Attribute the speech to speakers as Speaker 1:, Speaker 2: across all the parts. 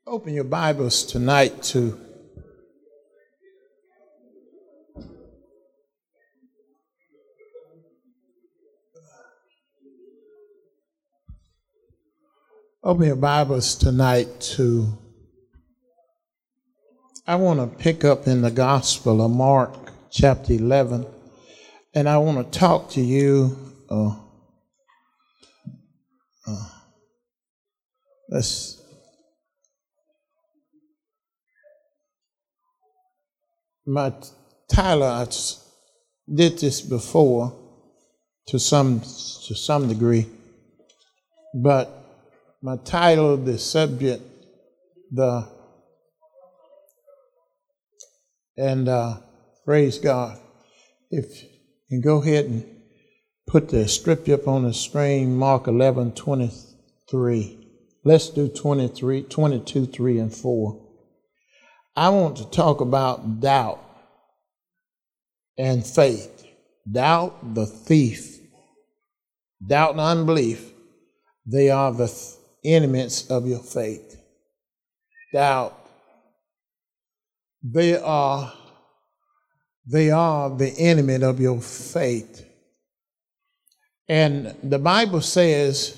Speaker 1: Open your Bibles tonight to I want to pick up in the Gospel of Mark chapter 11, and I want to talk to you. My title, I did this before to some degree, but my title, the subject, praise God. If you go ahead and put the scripture up on the screen, Mark 11:23. Let's do 23, 22, 3, and 4. I want to talk about doubt and faith. Doubt, the thief. Doubt and unbelief, they are the enemies of your faith. Doubt, they are the enemy of your faith. And the Bible says,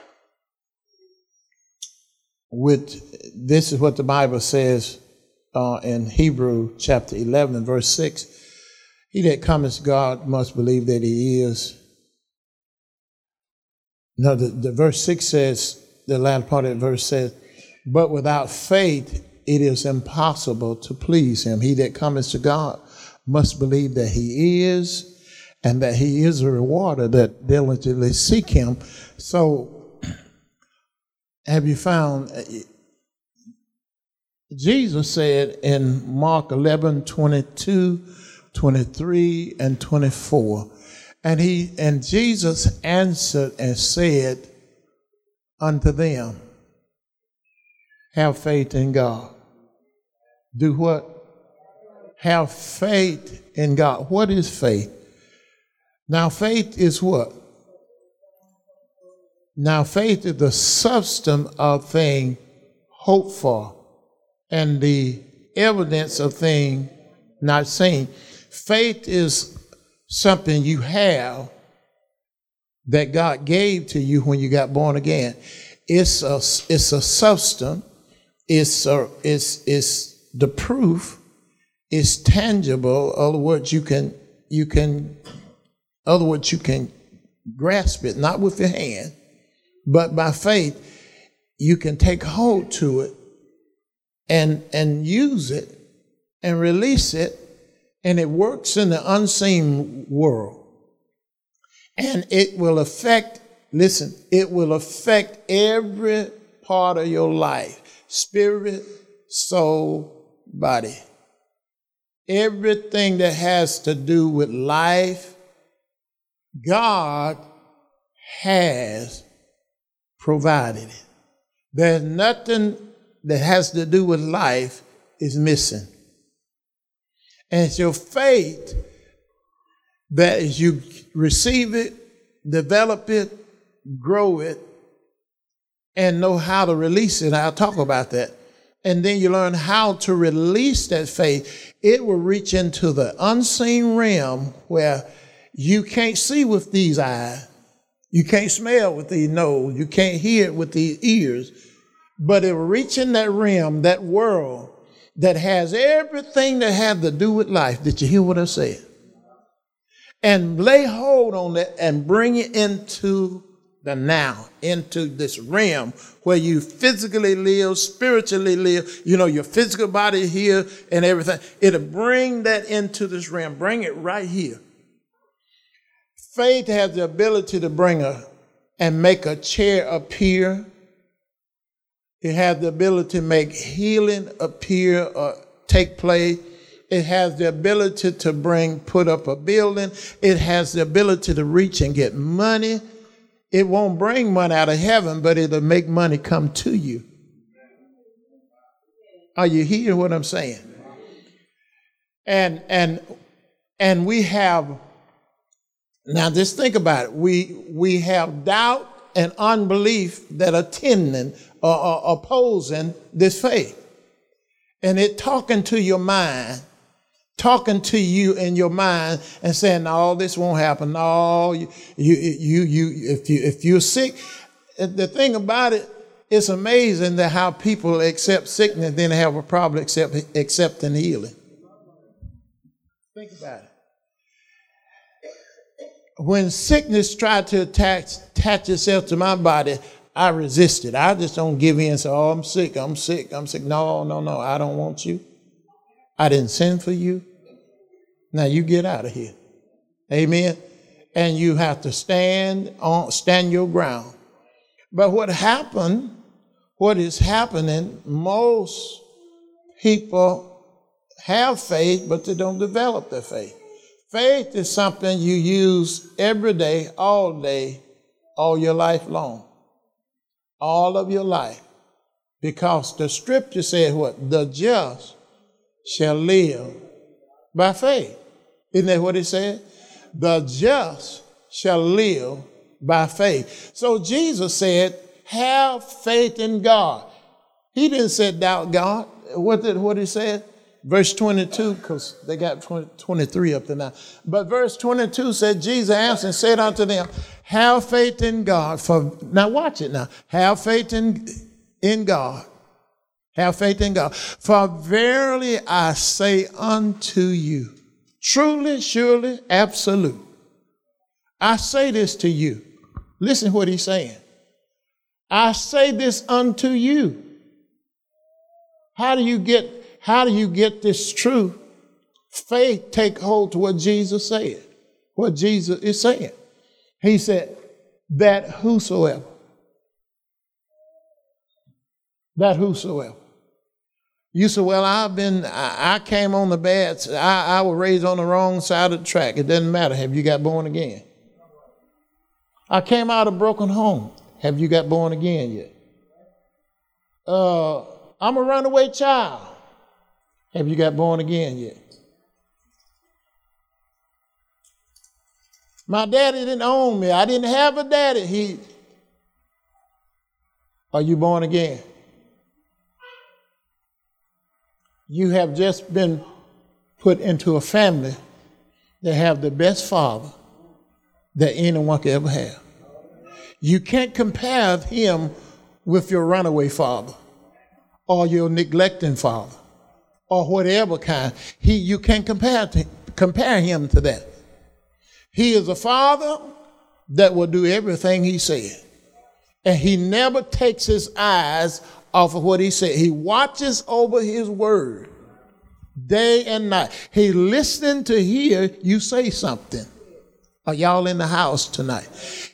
Speaker 1: this is what the Bible says in Hebrew chapter 11 and verse 6. He that cometh to God must believe that he is. No, the verse 6 says, the latter part of the verse says, but without faith it is impossible to please him. He that cometh to God must believe that he is, and that he is a rewarder that diligently seek him. So, have you found, Jesus said in Mark 11:22, 23, and 24, and Jesus answered and said unto them, have faith in God. Do what? Have faith in God. What is faith? Now, faith is what? Now, faith is the substance of things hoped for and the evidence of things not seen. Faith is something you have that God gave to you when you got born again. It's a substance. It's the proof. It's tangible. In other words, you can grasp it, not with your hand, but by faith, you can take hold to it and use it and release it, and it works in the unseen world. And it will affect every part of your life, spirit, soul, body. Everything that has to do with life, God has provided it. There's nothing that has to do with life is missing. And it's your faith that as you receive it, develop it, grow it, and know how to release it. I'll talk about that. And then you learn how to release that faith. It will reach into the unseen realm where you can't see with these eyes. You can't smell with these nose. You can't hear with these ears. But it will reach in that realm, that world that has everything that has to do with life. Did you hear what I said? And lay hold on it and bring it into the now, into this realm where you physically live, spiritually live, your physical body here and everything. It'll bring that into this realm. Bring it right here. Faith has the ability to and make a chair appear. It has the ability to make healing appear or take place. It has the ability to put up a building. It has the ability to reach and get money. It won't bring money out of heaven, but it'll make money come to you. Are you hearing what I'm saying? And we have, now just think about it. We have doubt and unbelief that are tending or opposing this faith. And it talking to your mind, talking to you in your mind and saying, no, this won't happen. No, if you're sick, the thing about it, it's amazing that how people accept sickness, then they have a problem accepting healing. Think about it. When sickness tried to attach itself to my body, I resisted. I just don't give in and say, oh, I'm sick. No, I don't want you. I didn't send for you. Now you get out of here. Amen. And you have to stand your ground. But what is happening, most people have faith, but they don't develop their faith. Faith is something you use every day, all your life long. All of your life. Because the scripture says what? The just shall live by faith. Isn't that what it said? The just shall live by faith. So Jesus said, have faith in God. He didn't say doubt God. What he said? Verse 22, because they got 23 up there now. But verse 22 said, Jesus answered and said unto them, have faith in God. Now watch it now. Have faith in God. Have faith in God. For verily I say unto you, truly, surely, absolute. I say this to you. Listen what he's saying. I say this unto you. How do you get this truth? Faith take hold to what Jesus said. What Jesus is saying. He said, that whosoever. You say, well, I came on the bad side. I was raised on the wrong side of the track. It doesn't matter. Have you got born again? I came out of a broken home. Have you got born again yet? I'm a runaway child. Have you got born again yet? My daddy didn't own me. I didn't have a daddy. Are you born again? You have just been put into a family that have the best father that anyone could ever have. You can't compare him with your runaway father or your neglecting father or whatever kind. You can't compare him to that. He is a father that will do everything he said. And he never takes his eyes off of what he said. He watches over his word day and night. He listening to hear you say something. Are y'all in the house tonight?